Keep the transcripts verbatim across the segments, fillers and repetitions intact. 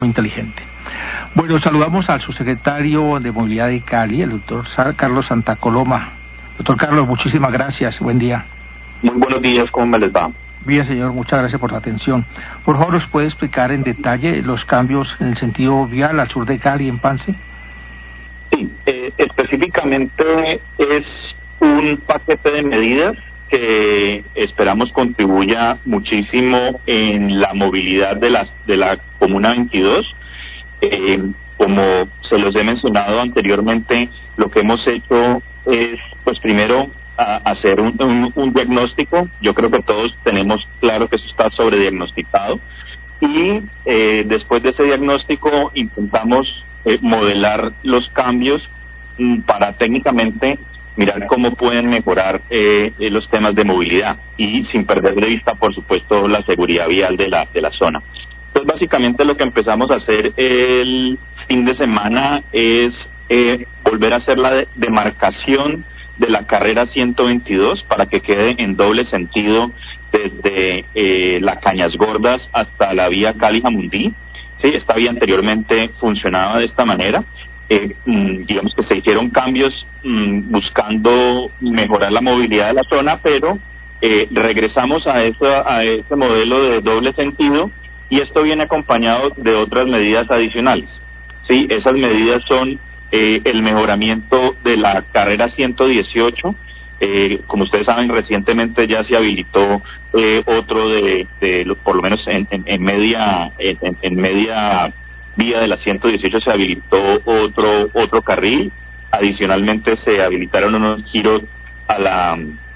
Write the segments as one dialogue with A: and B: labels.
A: muy inteligente. Bueno, saludamos al subsecretario de Movilidad de Cali, el doctor Carlos Santa Coloma. Doctor Carlos, muchísimas gracias, buen día.
B: Muy buenos días, ¿cómo me les va?
A: Bien, señor, muchas gracias por la atención. Por favor, ¿nos puede explicar en detalle los cambios en el sentido vial al sur de Cali, en Pance?
B: Sí, eh, específicamente es un paquete de medidas que esperamos contribuya muchísimo en la movilidad de, las, de la Comuna veintidós. Eh, como se los he mencionado anteriormente, lo que hemos hecho es, pues primero, a hacer un, un, un diagnóstico. Yo creo que todos tenemos claro que eso está sobrediagnosticado, y eh, después de ese diagnóstico intentamos eh, modelar los cambios mm, para técnicamente mirar cómo pueden mejorar eh, los temas de movilidad, y sin perder de vista, por supuesto, la seguridad vial de la, de la zona. Entonces, básicamente lo que empezamos a hacer el fin de semana es eh, volver a hacer la de, demarcación de la carrera ciento veintidós para que quede en doble sentido desde eh, la Cañas Gordas hasta la vía Cali-Jamundí. Sí, esta vía anteriormente funcionaba de esta manera. Eh, mm, digamos que se hicieron cambios mm, buscando mejorar la movilidad de la zona, pero eh, regresamos a, eso, a ese modelo de doble sentido, y esto viene acompañado de otras medidas adicionales. Sí, esas medidas son eh, el mejoramiento de la carrera ciento dieciocho. Eh, como ustedes saben, recientemente ya se habilitó eh, otro de, de, por lo menos en, en, en media en, en media vía de la ciento dieciocho se habilitó otro otro carril. Adicionalmente se habilitaron unos giros a la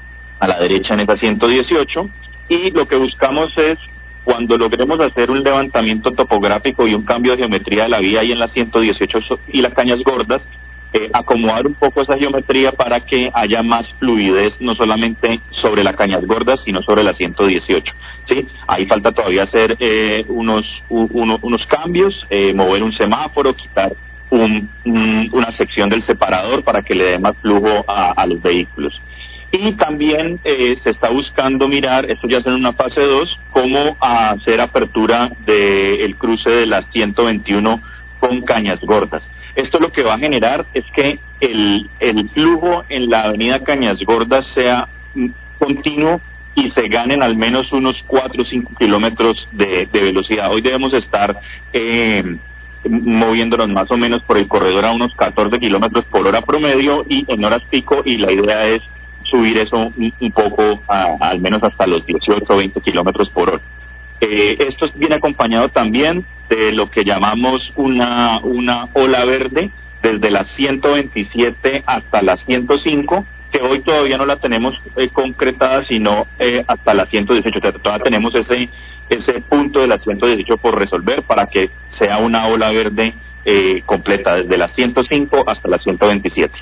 B: a la derecha en esa ciento dieciocho, y lo que buscamos es, cuando logremos hacer un levantamiento topográfico y un cambio de geometría de la vía ahí en la ciento dieciocho y las Cañas Gordas, eh, acomodar un poco esa geometría para que haya más fluidez, no solamente sobre las Cañas Gordas, sino sobre la ciento dieciocho. ¿Sí? Ahí falta todavía hacer eh, unos, uno, unos cambios, eh, mover un semáforo, quitar un, un, una sección del separador para que le dé más flujo a, a los vehículos. Y también eh, se está buscando mirar, esto ya es en una fase dos, cómo hacer apertura del cruce de las ciento veintiuno con Cañas Gordas. Esto lo que va a generar es que el, el flujo en la avenida Cañas Gordas sea continuo y se ganen al menos unos cuatro o cinco kilómetros de, de velocidad. Hoy debemos estar eh, moviéndonos más o menos por el corredor a unos catorce kilómetros por hora promedio, y en horas pico, y la idea es subir eso un, un poco a, al menos hasta los dieciocho o veinte kilómetros por hora. Eh, esto viene acompañado también de lo que llamamos una, una ola verde desde la ciento veintisiete hasta la ciento cinco, que hoy todavía no la tenemos eh, concretada, sino eh, hasta la ciento dieciocho. Todavía tenemos ese, ese punto de la ciento dieciocho por resolver para que sea una ola verde eh, completa desde la ciento cinco hasta la ciento veintisiete.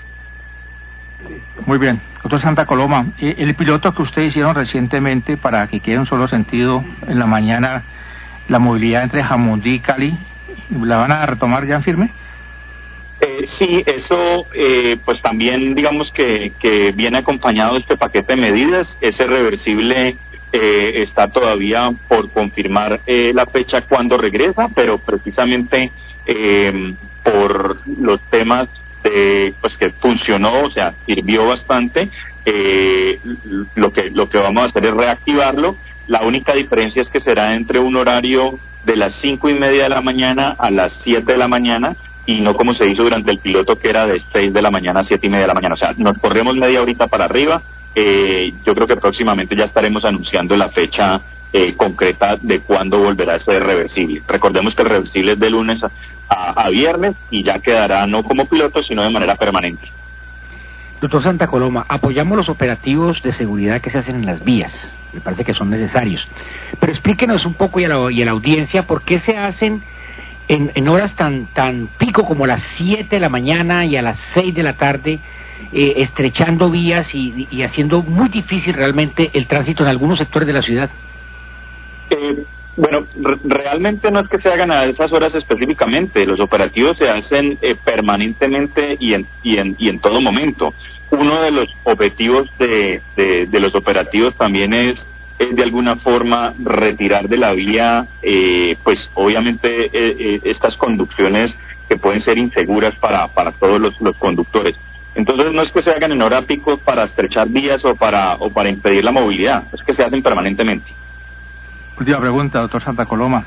A: Muy bien. Doctor Santa Coloma, el piloto que ustedes hicieron recientemente para que quede un solo sentido en la mañana, la movilidad entre Jamundí y Cali, ¿la van a retomar ya en firme?
B: Eh, sí, eso eh, pues también digamos que, que viene acompañado de este paquete de medidas. Ese reversible eh, está todavía por confirmar eh, la fecha cuando regresa, pero precisamente eh, por los temas de, pues que funcionó, o sea, sirvió bastante, eh, lo que lo que vamos a hacer es reactivarlo. La única diferencia es que será entre un horario de las cinco y media de la mañana a las siete de la mañana, y no como se hizo durante el piloto, que era de seis de la mañana a siete y media de la mañana. O sea, nos corremos media horita para arriba. Eh, yo creo que próximamente ya estaremos anunciando la fecha eh, concreta de cuándo volverá a ser reversible. Recordemos que el reversible es de lunes a, a, a viernes, y ya quedará no como piloto, sino de manera permanente.
C: Doctor Santa Coloma, apoyamos los operativos de seguridad que se hacen en las vías, me parece que son necesarios, pero explíquenos un poco, y a la, y a la audiencia, por qué se hacen en, en horas tan tan pico como las siete de la mañana y a las seis de la tarde, eh, estrechando vías y, y haciendo muy difícil realmente el tránsito en algunos sectores de la ciudad.
B: Eh, bueno, re- realmente no es que se hagan a esas horas específicamente. Los operativos se hacen eh, permanentemente y en, y, en, y en todo momento. Uno de los objetivos de, de, de los operativos también es es de alguna forma retirar de la vía, eh, pues obviamente eh, eh, estas conducciones que pueden ser inseguras para, para todos los, los conductores. Entonces no es que se hagan en hora pico para estrechar vías o para, o para impedir la movilidad, es que se hacen permanentemente.
A: Última pregunta, doctor Santa Coloma.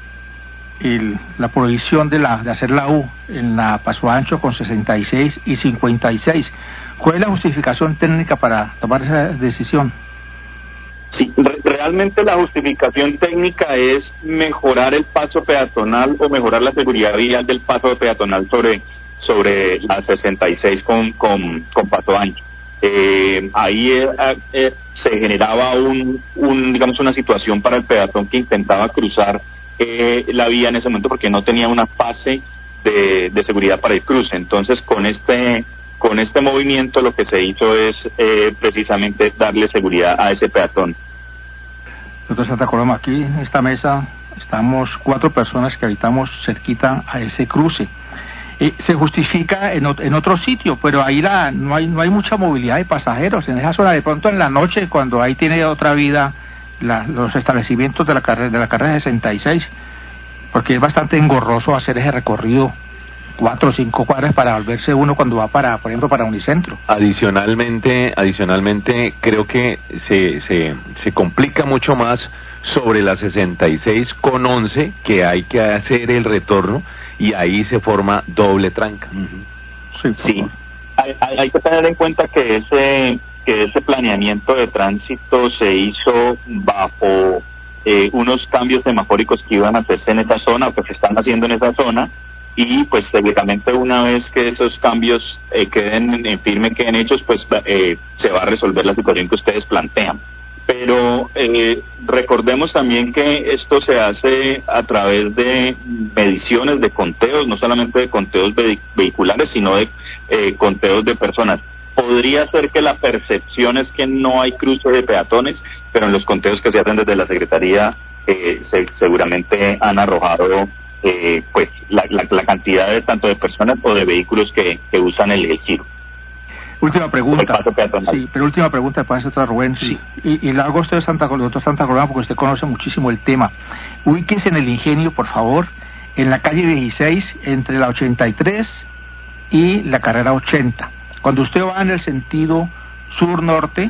A: El, la prohibición de la de hacer la U en la Paso Ancho con sesenta y seis y cincuenta y seis, ¿cuál es la justificación técnica para tomar esa decisión?
B: Sí, re- realmente la justificación técnica es mejorar el paso peatonal o mejorar la seguridad vial del paso peatonal sobre sobre la sesenta y seis con con, con Paso Ancho. Eh, ahí eh, eh, se generaba un, un digamos una situación para el peatón que intentaba cruzar eh, la vía en ese momento porque no tenía una fase de, de seguridad para el cruce. Entonces con este con este movimiento lo que se hizo es eh, precisamente darle seguridad a ese peatón.
A: Doctor Santa Coloma, aquí en esta mesa estamos cuatro personas que habitamos cerquita a ese cruce. Eh, se justifica en, en otro sitio, pero ahí la, no hay no hay mucha movilidad de pasajeros en esa zona. De pronto en la noche, cuando ahí tiene otra vida la, los establecimientos de la carrera de la carrera sesenta y seis, porque es bastante engorroso hacer ese recorrido cuatro o cinco cuadras para volverse uno cuando va para, por ejemplo, para Unicentro.
D: Adicionalmente, adicionalmente creo que se se se complica mucho más sobre la sesenta y seis con once, que hay que hacer el retorno y ahí se forma doble tranca.
B: Sí, sí. Hay, hay, hay que tener en cuenta que ese que ese planeamiento de tránsito se hizo bajo eh, unos cambios semafóricos que iban a hacerse en esa zona o que se están haciendo en esa zona, y pues técnicamente una vez que esos cambios eh, queden en firme, queden hechos, pues eh, se va a resolver la situación que ustedes plantean. Pero eh, recordemos también que esto se hace a través de mediciones, de conteos, no solamente de conteos ve- vehiculares, sino de eh, conteos de personas. Podría ser que la percepción es que no hay cruce de peatones, pero en los conteos que se hacen desde la Secretaría eh, se, seguramente han arrojado eh, pues la, la, la cantidad de tanto de personas o de vehículos que, que usan el, el giro.
A: Última pregunta. Sí, pero última pregunta, después hace otra Rubén. Sí. Y, y la hago a usted, Santa Coloma, doctor Santa Coloma, porque usted conoce muchísimo el tema. Ubíquese en el Ingenio, por favor, en la calle dieciséis, entre la ochenta y tres y la carrera ochenta. Cuando usted va en el sentido sur-norte,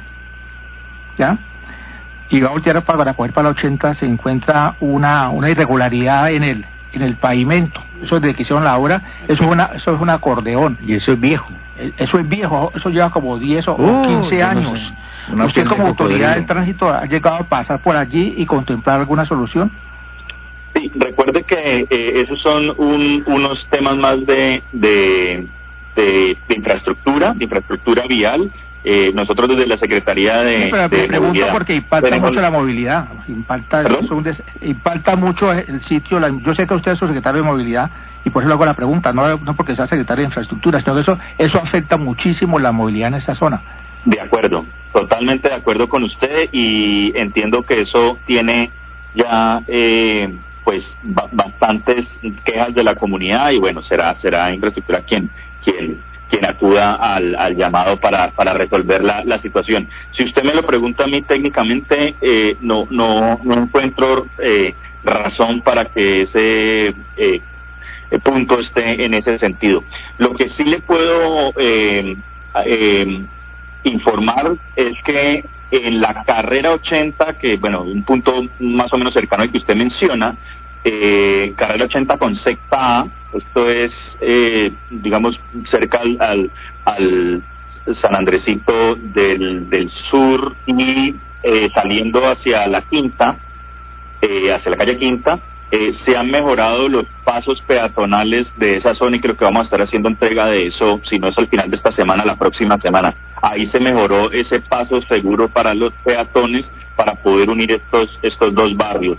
A: ¿ya? Y va a voltear para, para coger para la ochenta, se encuentra una una irregularidad en el en el pavimento. Eso desde que hicieron la obra, eso es una eso es un acordeón.
C: Y eso es viejo.
A: Eso es viejo, eso lleva como diez o
C: oh,
A: quince años. No sé. ¿Usted como autoridad del tránsito ha llegado a pasar por allí y contemplar alguna solución?
B: Sí, recuerde que eh, esos son un, unos temas más de, de, de, de infraestructura, de infraestructura vial. Eh, nosotros desde la Secretaría de,
A: sí, pero
B: de
A: me pregunto
B: Movilidad,
A: porque impacta
B: tenemos...
A: mucho la movilidad, impacta, des... impacta mucho el sitio. La... Yo sé que usted es su secretario de Movilidad y por eso le hago la pregunta, no, no porque sea secretario de Infraestructura, sino que eso, eso afecta muchísimo la movilidad en esa zona.
B: De acuerdo, totalmente de acuerdo con usted, y entiendo que eso tiene ya eh, pues ba- bastantes quejas de la comunidad, y bueno, será será Infraestructura quien quien quien acuda al, al llamado para para resolver la, la situación. Si usted me lo pregunta a mí técnicamente, eh, no no no encuentro eh, razón para que ese eh, punto esté en ese sentido. Lo que sí le puedo eh, eh, informar es que en la carrera ochenta, que bueno, un punto más o menos cercano al que usted menciona, eh, carrera ochenta con secta A, esto es, eh, digamos, cerca al, al, al San Andresito del, del sur y eh, saliendo hacia la Quinta, eh, hacia la calle Quinta, eh, se han mejorado los pasos peatonales de esa zona, y creo que vamos a estar haciendo entrega de eso, si no es al final de esta semana, la próxima semana. Ahí se mejoró ese paso seguro para los peatones para poder unir estos estos dos barrios.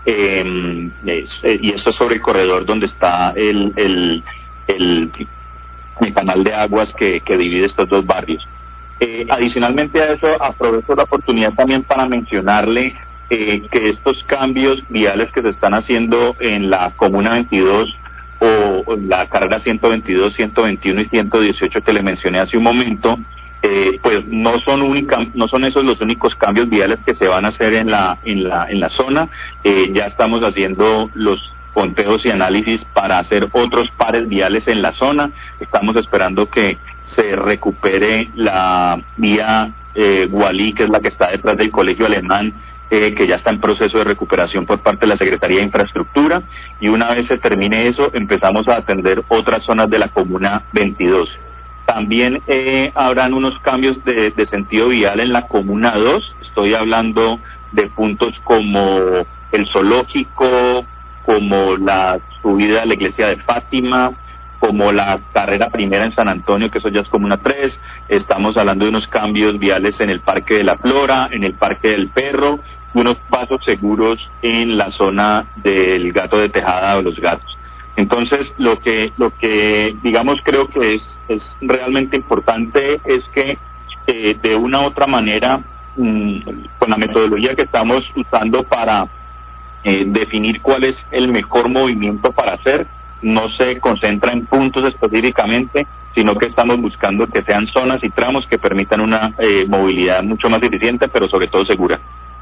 B: Eh, es, eh, y esto es sobre el corredor donde está el el, el, el canal de aguas que, que divide estos dos barrios. Eh, adicionalmente a eso, aprovecho la oportunidad también para mencionarle eh, que estos cambios viales que se están haciendo en la Comuna veintidós o la carrera ciento veintidós, ciento veintiuno y ciento dieciocho que le mencioné hace un momento, Eh, pues no son única, no son esos los únicos cambios viales que se van a hacer en la en la en la zona. Eh, ya estamos haciendo los conteos y análisis para hacer otros pares viales en la zona. Estamos esperando que se recupere la vía eh, Gualí, que es la que está detrás del Colegio Alemán, eh, que ya está en proceso de recuperación por parte de la Secretaría de Infraestructura, y una vez se termine eso empezamos a atender otras zonas de la Comuna veintidós. También eh, habrán unos cambios de, de sentido vial en la Comuna dos. Estoy hablando de puntos como el Zoológico, como la subida a la Iglesia de Fátima, como la carrera primera en San Antonio, que eso ya es Comuna tres. Estamos hablando de unos cambios viales en el Parque de la Flora, en el Parque del Perro, unos pasos seguros en la zona del Gato de Tejada o los Gatos. Entonces, lo que, lo que digamos creo que es, es realmente importante es que eh, de una u otra manera, mmm, con la metodología que estamos usando para eh, definir cuál es el mejor movimiento para hacer, no se concentra en puntos específicamente, sino que estamos buscando que sean zonas y tramos que permitan una eh, movilidad mucho más eficiente, pero sobre todo segura.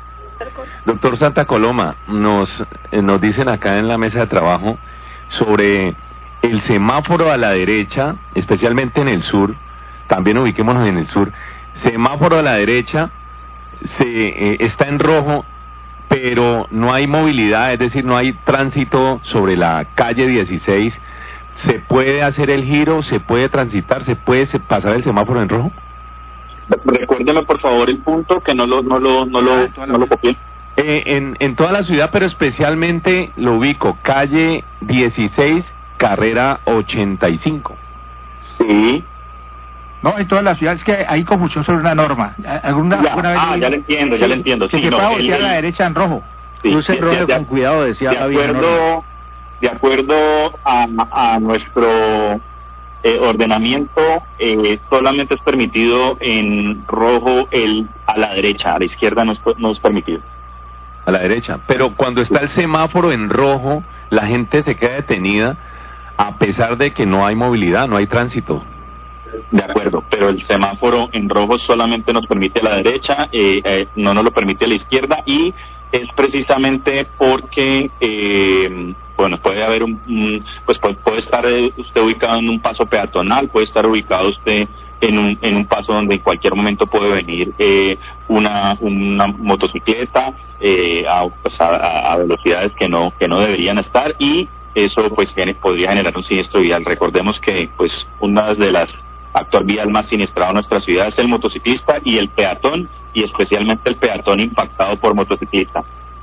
D: Doctor Santa Coloma, nos, eh, nos dicen acá en la mesa de trabajo sobre el semáforo a la derecha, especialmente en el sur, también ubiquémonos en el sur, semáforo a la derecha se eh, está en rojo, pero no hay movilidad, es decir, no hay tránsito sobre la calle dieciséis. ¿Se puede hacer el giro? ¿Se puede transitar? ¿Se puede pasar el semáforo en rojo?
B: Recuérdeme por favor el punto, que no lo no lo no lo, no lo copié.
D: Eh, en, en toda la ciudad, pero especialmente lo ubico, calle dieciséis, carrera ochenta y cinco.
B: Sí.
A: No, en toda la ciudad es que hay confusión sobre una norma. ¿Alguna,
B: ya,
A: alguna vez
B: ah, ya lo entiendo, ya lo entiendo.
A: Que
B: Sí,
A: se
B: no,
A: pueda
B: el,
A: voltear
B: el,
A: a la derecha en rojo.
B: Sí,
A: Cruce en
B: de,
A: rojo
B: de,
A: con cuidado, decía
B: de
A: la vieja norma.
B: acuerdo, de acuerdo a, a nuestro eh, ordenamiento, eh, solamente es permitido en rojo el a la derecha, a la izquierda no es, no es permitido.
D: A la derecha. Pero cuando está el semáforo en rojo, la gente se queda detenida a pesar de que no hay movilidad, no hay tránsito.
B: De acuerdo, pero el semáforo en rojo solamente nos permite a la derecha, eh, eh, no nos lo permite a la izquierda, y es precisamente porque, eh, bueno, puede haber un, un pues puede, puede estar usted ubicado en un paso peatonal, puede estar ubicado usted en un en un paso donde en cualquier momento puede venir eh, una una motocicleta eh, a, pues a, a velocidades que no que no deberían estar, y eso pues tiene, podría generar un siniestro vial. Recordemos que pues una de las actor vial más siniestrado en nuestra ciudad es el motociclista y el peatón, y especialmente el peatón impactado por motociclista.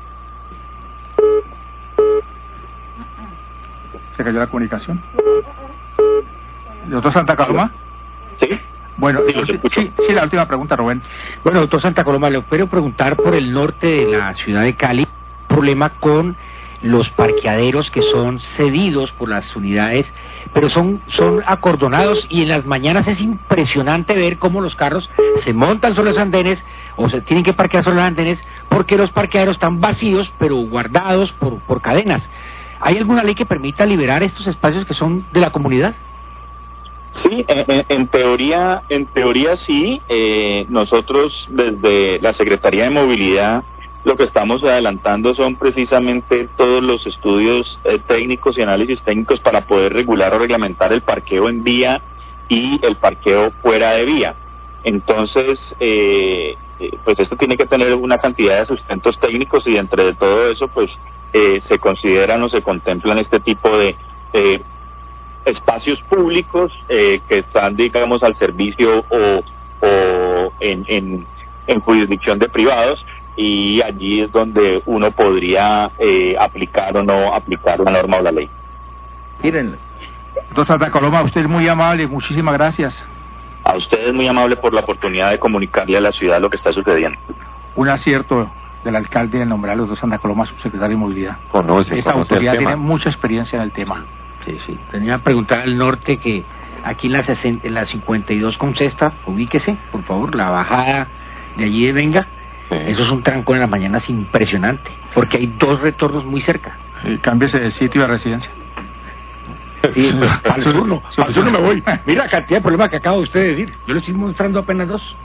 A: ¿Se cayó la comunicación? ¿Doctor Santa Coloma?
B: Sí.
A: Bueno,
B: sí,
A: sí, sí, la última pregunta, Rubén.
C: Bueno, doctor Santa Coloma, le quiero preguntar por el norte de la ciudad de Cali, problema con los parqueaderos que son cedidos por las unidades, pero son son acordonados, y en las mañanas es impresionante ver cómo los carros se montan sobre los andenes o se tienen que parquear sobre los andenes porque los parqueaderos están vacíos pero guardados por, por cadenas. ¿Hay alguna ley que permita liberar estos espacios que son de la comunidad?
B: Sí, en, en teoría, en teoría sí. Eh, nosotros desde la Secretaría de Movilidad lo que estamos adelantando son precisamente todos los estudios eh, técnicos y análisis técnicos para poder regular o reglamentar el parqueo en vía y el parqueo fuera de vía. Entonces, eh, pues esto tiene que tener una cantidad de sustentos técnicos, y entre de todo eso, pues eh, se consideran o se contemplan este tipo de eh, espacios públicos eh, que están, digamos, al servicio o, o en, en, en jurisdicción de privados, y allí es donde uno podría eh, aplicar o no aplicar la norma o la ley.
A: Mírenles. Doctor Santa Coloma, usted es muy amable, muchísimas gracias.
B: A ustedes muy amable por la oportunidad de comunicarle a la ciudad lo que está sucediendo.
A: Un acierto del alcalde de nombrar a los dos Santa Coloma subsecretario de Movilidad.
D: Conoce,
A: Esa
D: conoce
A: autoridad
D: el tema.
A: tiene mucha experiencia en el tema.
C: Sí, sí. Tenía que preguntar al norte, que aquí en la, sesenta, en la cincuenta y dos con sexta, ubíquese, por favor, la bajada de allí de Venga. Sí. Eso es un trancón en las mañanas impresionante, porque hay dos retornos muy cerca.
A: Sí, cámbiese de sitio de residencia.
C: Sí, al sur no, al sur no me voy. Mira la cantidad de problemas que acabo de usted de decir. Yo le estoy mostrando apenas dos.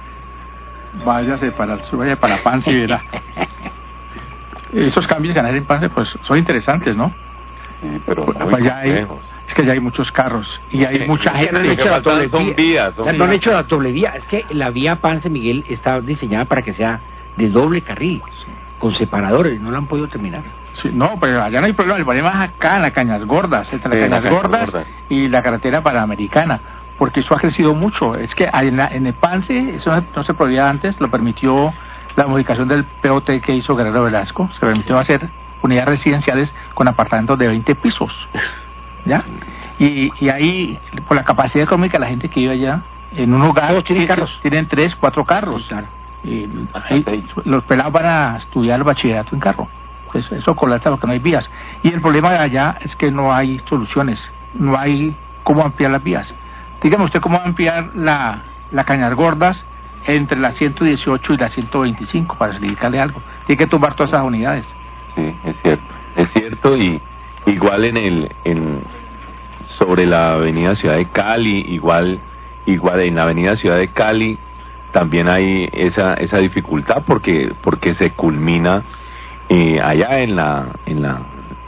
A: Váyase para el sur, vaya para Pance y verá. Esos cambios de ganar en Pance, pues son interesantes, ¿no?
D: Sí, pero
A: Pues,
D: muy
A: allá hay,
D: complejos.
A: es que ya hay muchos carros y hay
D: Sí,
A: mucha
C: Es que
A: gente.
C: no han hecho
D: que
C: la
D: faltan
C: doble
D: son
C: vía.
D: vías, son
C: O sea, no han
D: vías.
C: hecho la doble vía. Es que la vía Pance Miguel está diseñada para que sea de doble carril, con separadores. No la han podido terminar.
A: Sí, no, pero allá no hay problema. El problema es acá en las Cañas Gordas, entre
D: Sí,
A: las
D: en las
A: Cañas
D: Cañas
A: Gordas
D: Gordas.
A: y la carretera panamericana, porque eso ha crecido mucho. Es que en, la- en el Pance, eso no, no se podía antes, lo permitió la modificación del P O T que hizo Guerrero Velasco, se permitió hacer unidades residenciales con apartamentos de veinte pisos, ¿ya? Y, y ahí, por la capacidad económica de la gente que vive allá, en un hogar
C: Todos tienen
A: tiene-
C: carros.
A: tienen tres, cuatro carros.
C: Claro.
A: Y ahí, los pelados van a estudiar el bachillerato en carro. Eso, eso colapsa porque no hay vías. Y el problema de allá es que no hay soluciones, no hay cómo ampliar las vías. Dígame usted cómo ampliar la, la Cañas Gordas entre la ciento dieciocho y la ciento veinticinco para explicarle algo. Tiene que tumbar todas esas unidades.
D: Sí, es cierto, es cierto, y igual en el en sobre la avenida Ciudad de Cali, igual igual en la avenida Ciudad de Cali también hay esa esa dificultad porque porque se culmina eh, allá en la en la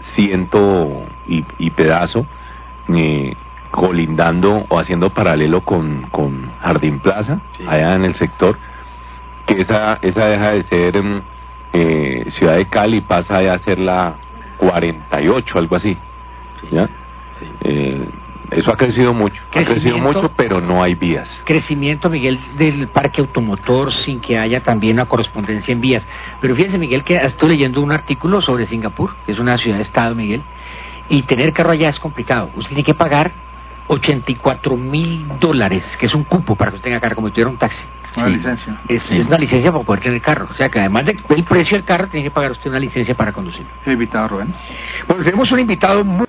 D: ciento y, y pedazo eh, colindando o haciendo paralelo con con Jardín Plaza,
C: Sí.
D: allá en el sector, que esa esa deja de ser mm, eh, Ciudad de Cali, pasa a ser la cuarenta y ocho, algo así.
C: Sí.
D: ¿Ya?
C: Sí.
D: Eh, eso ha crecido mucho, ha crecido
C: Crecimiento.
D: mucho, pero no hay vías.
C: Crecimiento, Miguel, del parque automotor sin que haya también una correspondencia en vías. Pero fíjense, Miguel, que estoy leyendo un artículo sobre Singapur, que es una ciudad-estado, Miguel, y tener carro allá es complicado. Usted tiene que pagar ochenta y cuatro mil dólares, que es un cupo para que usted tenga carro, como si tuviera un taxi.
A: Una
C: Sí.
A: licencia.
C: Es,
D: Sí.
C: es una licencia para poder tener carro. O sea, que además del precio del carro, tiene que pagar usted una licencia para conducir.
A: He invitado a Rubén.
C: Bueno, tenemos un invitado muy...